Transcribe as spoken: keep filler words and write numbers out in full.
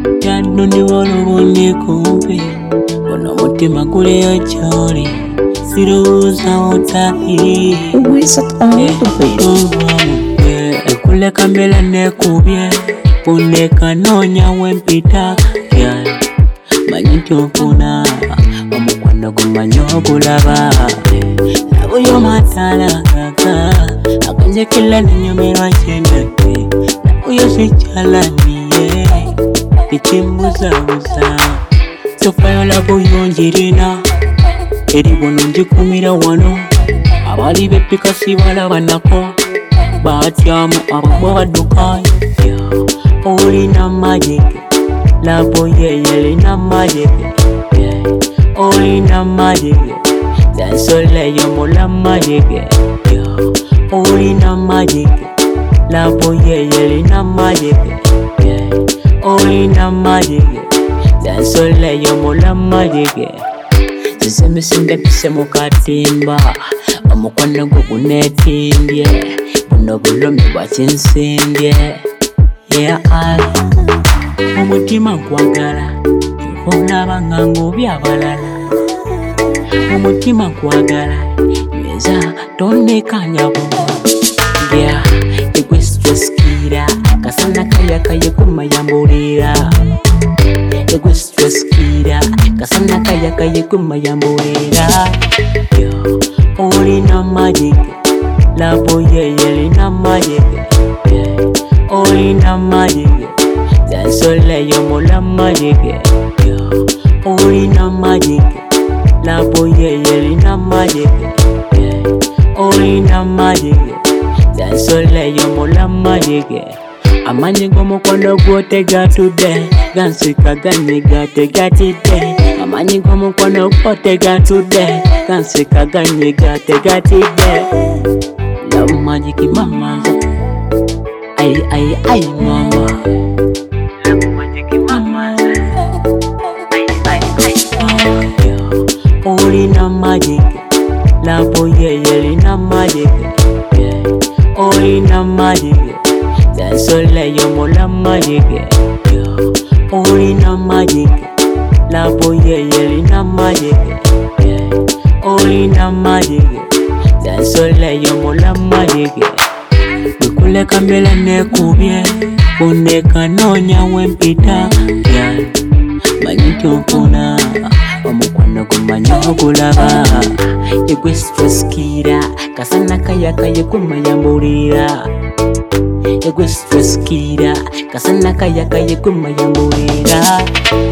Yaddu ndi walubonye kumpi Bono mutima gule yojoli Sirowooza otahi Ekuleka mbele nekubye Puneka nonya wempita Gyal manyi nti ofuna omukwano gumanyi ogulaba nabuyo matala gaga akanjekera nenyumirwa kyendadde nabuyo sikyalaniye ekimbuzabuza sofayo labuyo njirina eri bono njikumira wano abali bepika sibalabanako batyamu abo badduka olina magike labo yeyelina magike olina magike zansoleyo mula magike olina magike labo yeyelina magike olina magike zansoleyo mula magike zisemisinde pise mukatimba omukwano gwo gunetimbye buno bulomi bwakinsimbye yeah, I Umutima nkwagala olaba nga ngobya abalala Umutima nkwagala meza tondekanya bwongo yeah, ekwe stress kira kasana kaya kaya kumayambulira ekwe stress kira kasana kaya kaya kumayambulira yo olina magike labo yeyelina magike olina magike zansoleyo mula magike olina magike labo yeyelina magike olina magike zansoleyo mula magike amanyi g'omukwano gwo tegatudde gansika ganyiga tegatidde amanyi g'omukwano gwo tegatudde gansika ganyiga tegatidde love magic mama ay ay ay mama love magic mama ay ay ay olina magike labo yeyelina magike olina magike zansoleyo mula magike olina magike labo yeyelina magike olina magike zansoleyo mula magike Ekuleka mbele nekubye Puneka nonya wempita Gyal manyi nti ofuna omukwano gumanyi ogulaba ekwe stress kira kasana kaya kaya kumayambulira ekwe stress kira kasana kaya kaya kumayambulira